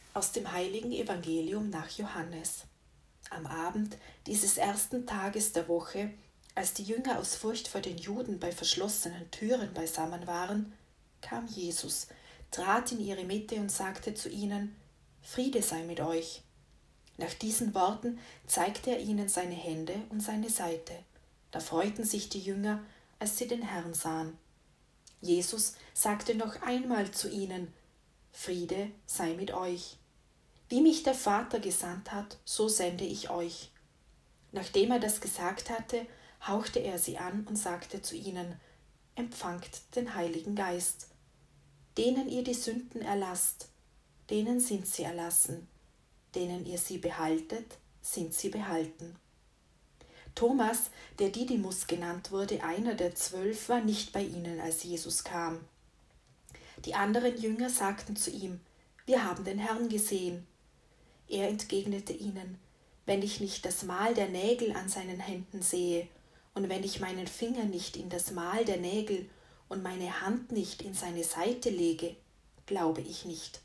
Aus dem heiligen Evangelium nach Johannes. Am Abend dieses ersten Tages der Woche, als die Jünger aus Furcht vor den Juden bei verschlossenen Türen beisammen waren, kam Jesus, trat in ihre Mitte und sagte zu ihnen: Friede sei mit euch. Nach diesen Worten zeigte er ihnen seine Hände und seine Seite. Da freuten sich die Jünger, als sie den Herrn sahen. Jesus sagte noch einmal zu ihnen: Friede sei mit euch. Wie mich der Vater gesandt hat, so sende ich euch. Nachdem er das gesagt hatte, hauchte er sie an und sagte zu ihnen: Empfangt den Heiligen Geist. Denen ihr die Sünden erlasst, denen sind sie erlassen. Denen ihr sie behaltet, sind sie behalten. Thomas, der Didymus genannt wurde, einer der 12, war nicht bei ihnen, als Jesus kam. Die anderen Jünger sagten zu ihm: Wir haben den Herrn gesehen. Er entgegnete ihnen: Wenn ich nicht das Mal der Nägel an seinen Händen sehe, und wenn ich meinen Finger nicht in das Mal der Nägel und meine Hand nicht in seine Seite lege, glaube ich nicht.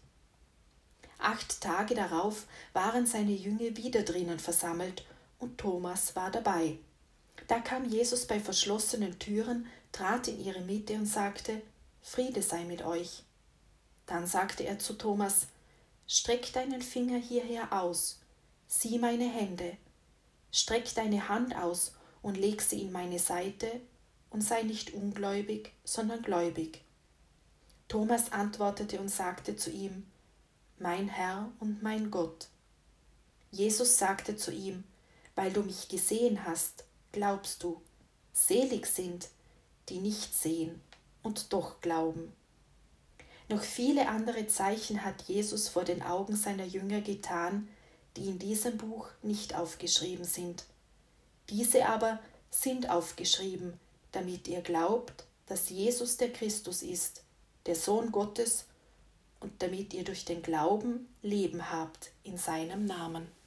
8 Tage darauf waren seine Jünger wieder drinnen versammelt, und Thomas war dabei. Da kam Jesus bei verschlossenen Türen, trat in ihre Mitte und sagte: Friede sei mit euch. Dann sagte er zu Thomas: Streck deinen Finger hierher aus, sieh meine Hände, streck deine Hand aus und leg sie in meine Seite, und sei nicht ungläubig, sondern gläubig. Thomas antwortete und sagte zu ihm: Mein Herr und mein Gott. Jesus sagte zu ihm: Weil du mich gesehen hast, glaubst du. Selig sind, die nicht sehen und doch glauben. Noch viele andere Zeichen hat Jesus vor den Augen seiner Jünger getan, die in diesem Buch nicht aufgeschrieben sind. Diese aber sind aufgeschrieben, damit ihr glaubt, dass Jesus der Christus ist, der Sohn Gottes, und damit ihr durch den Glauben Leben habt in seinem Namen.